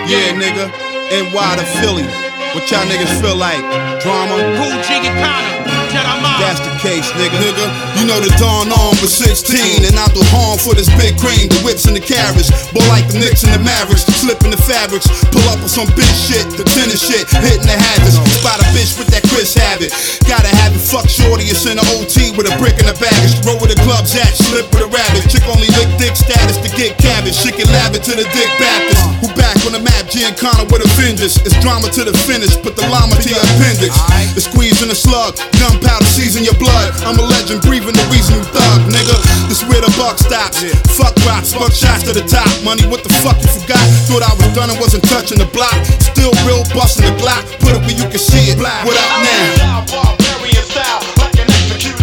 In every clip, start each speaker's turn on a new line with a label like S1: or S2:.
S1: Yeah, nigga. NY to Philly. What y'all niggas feel like? Drama?
S2: Cool G and Connor.
S1: That's the case, nigga. You know the Dawn on was 16, and I do harm for this big cream, the whips and the carriage. Boy, like the Knicks and the Mavericks, slipping the fabrics, pull up on some bitch shit, the tennis shit, hitting the hazards. Spot a bitch with that Chris habit. Gotta have it, fuck shorty, it's in the OT with a brick in the baggage. Roll with the clubs at, slip with a rabbit. Chick only lick dick status to get cabbage. She can lab it to the Dick Baptist. Who back on the map, Giancana with a vengeance. It's drama to the finish, put the llama to your appendix. The squeeze in the slug, gunpowder season your blood. I'm a legend, breathing the reason you thug, nigga. This where the buck stops. Fuck rocks, fuck shots to the top. Money, what the fuck you forgot? Thought I was done and wasn't touching the block. Still real, busting the Glock. Put it where you can see it. What up now?
S3: Barbarian style, like an executor.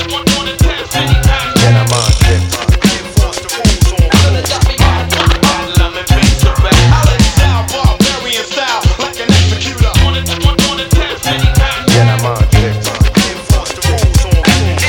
S4: Then I'm on shit.
S3: Enforce the rules on barbarian style, like an executor.
S4: Then I'm on shit.
S3: Enforce the rules on.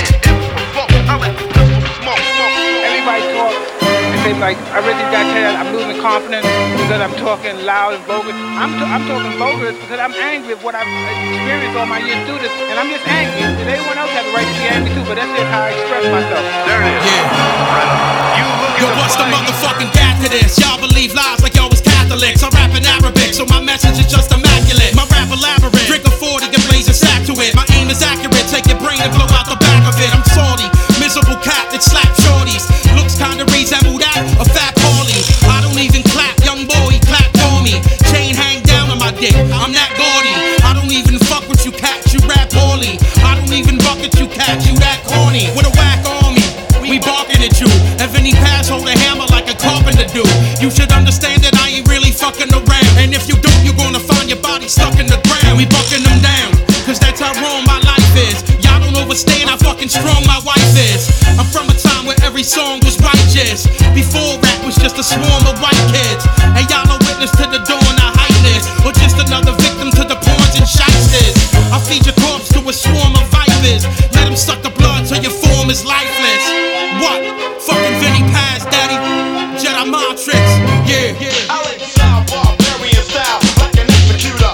S5: Everybody talk and they like, I really got to tell you, I'm losing confidence because I'm talking loud and vulgar. I'm talking vulgar because I'm angry at what I've experienced all my years through this, and I'm just angry. And everyone else has the right to be angry too, but that's just how I express myself.
S3: There it is.
S2: Yo, what's the motherfucking gap to this? Y'all believe lies like y'all was Catholics. I rap in Arabic, so my message is just immaculate. My rap elaborate, drink a 40 and blaze a sack to it. My aim is accurate, take your brain and blow out the back of it. I'm salty, miserable cat that slap shorties. Looks kinda resemble that, a fat Paulie. I don't even clap, young boy, he clap for me. Chain hang down on my dick, I'm that gaudy. I don't even fuck with you cats, you rap poorly. I don't even bucket you cats, you that corny. With a whack on me, we barking at you. If any pass, hold a hammer like a carpenter do. You should understand that I ain't really fucking around. And if you don't, you're gonna find your body stuck in the ground. We bucking them down, cause that's how wrong my life is. Y'all don't understand how fucking strong my wife is. I'm from a time where every song was righteous. Before rap was just a swarm of white kids. And y'all are witness to the dawn of heightness, or just another victim to the pawns and shysters. I feed your corpse to a swarm of vipers. Let them suck the blood till your form is lifeless. What? Fucking Vinny Paz, daddy. Jedi mind tricks. Yeah.
S3: Barbarian style, like an executor.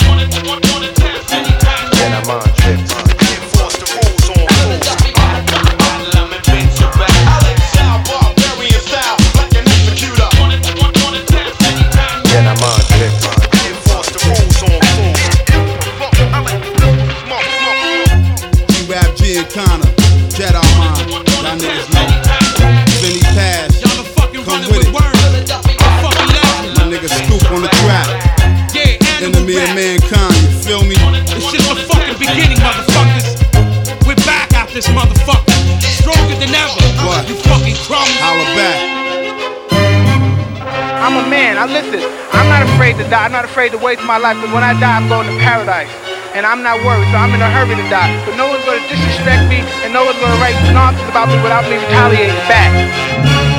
S4: Then I'm on shit.
S3: Enforce the rules on. Barbarian style, like an executor.
S4: Then I'm on shit.
S3: Enforce the rules on.
S1: G-Rap, Giancana, Jedi Mind. Y'all niggas know. Vinny Paz,
S2: Y'all are fucking
S1: come
S2: running
S1: with
S2: with
S1: it.
S2: words. I'm fucking laughing.
S1: My nigga Scoop on the track.
S2: Yeah, animal
S1: Enemy of
S2: rap.
S1: mankind, you feel me?
S2: It's just the fucking beginning, motherfuckers. We're back out this motherfucker. Stronger than ever.
S1: What?
S2: You fucking crumbs.
S1: Holla back.
S5: I'm a man, listen, I'm not afraid to die, I'm not afraid to waste my life, because when I die, I'm going to paradise. And I'm not worried, so I'm in a hurry to die. But no one's going to disrespect me, and no one's going to write nonsense about me without me retaliating back.